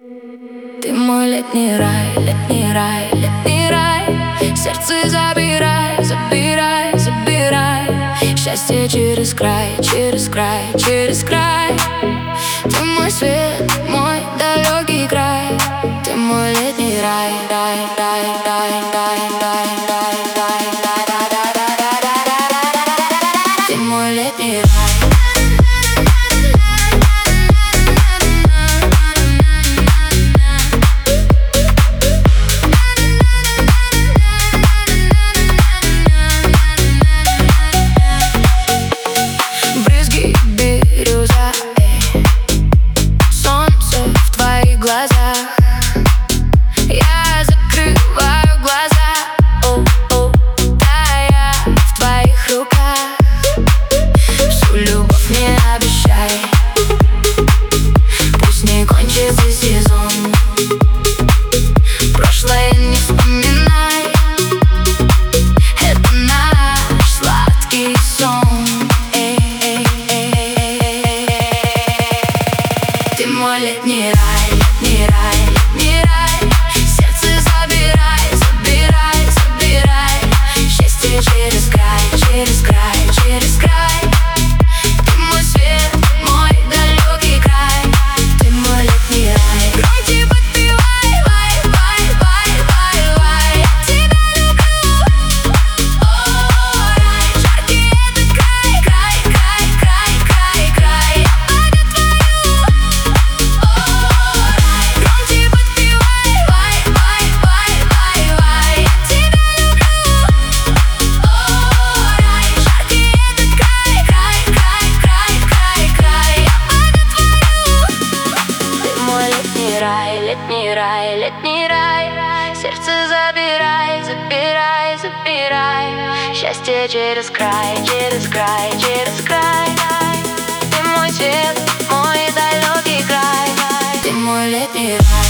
Ты мой летний рай, летний рай, летний рай. Сердце забирай, забирай, забирай. Счастье через край, через край, через край. Ты мой свет, мой далекий край. Ты мой летний рай, рай, рай, рай, рай, рай, рай, рай, рай, рай, рай, рай. Ты мой летний рай. Я закрываю глаза, тая в твоих руках. Всю любовь мне обещай, пусть не кончится сезон. Прошлое не вспоминай, это наш сладкий сон. Ты мой летний рай, летний рай, летний рай. Сердце забирай, забирай, забирай. Счастье через край, через край, через край. Ты мой свет, мой далекий край. Ты мой летний рай. Громче подпевай, вай, вай, вай, вай, вай. Я тебя люблю, о, рай. Жаркий этот край, край, край, край, край, край. Я память твою, громче подпевай, вай, вай, вай, вай, вай. Я тебя люблю, рай. Жаркий этот край, край, край, край, край, край. Я память твою. Ты мой летний рай, летний рай, летний рай. Сердце забирай, забирай, забирай. Счастье через край, через край, через край. Ты мой свет, мой далекий край. Ты мой летний рай.